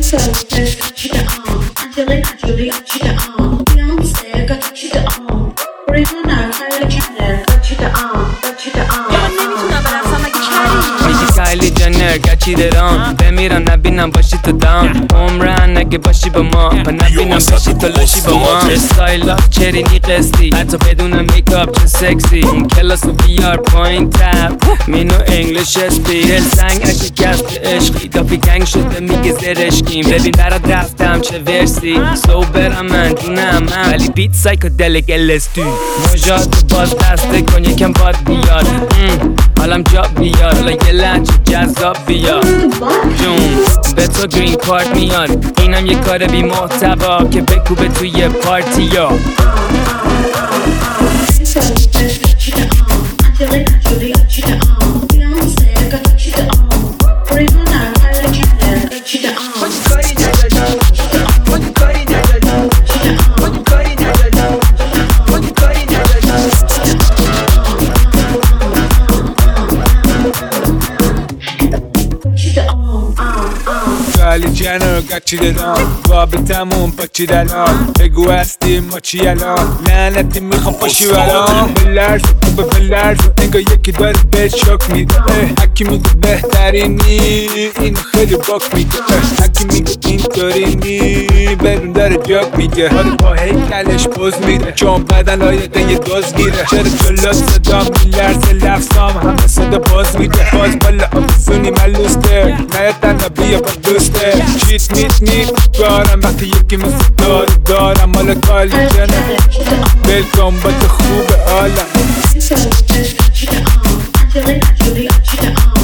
کایلی جنر گچی درام بمیرم نبینم باشی تو دام عمرن نگه باشی با ما من نبینم باشی تو لاشی با ما استایل ها چرینی قسطی حتی بدون میکاپ چه سکسی اون کلاس رو بیار پایین تب مینو انگلیش اسپی دل سنگ اگه گفت عشقی دافی گنگ شده میگه زرشکیم ببین برات رفتم چه ورسی سوبرم من جونم من ولی بیت سایکودلیک LSD مجاد باز دسته کن یکم باد بیاد حالم جا بیاد حالا یه لنچه جذاب بیاد جون به تو گرین کارت میاد اینم یه کار بی محتوا که بکوبه توی پارتی یا کایلی جنر گچی درام رابطمون پاچی دلال بگو هستی ما چی الان لعنتی میخوام پاشی برام بلرز تو بلرز انگار یکی داره بهت شاک میده هکی میگه بهترینی اینو خیلی باک میده هکی میگه اینطوری نی برون داره جاک میگه حالا با هیکلش پوز میده چون بدن لایقه یه دوز گیره چرا جلو صدا میلرزه لفظام همه صدا باز میده باز بالا آفزونی ملوسته نیتن بیا با دوسته چیت نیت دارم وقتی یکی مثل دارم مال کایلی جنر بلکن با تو خوبه عالم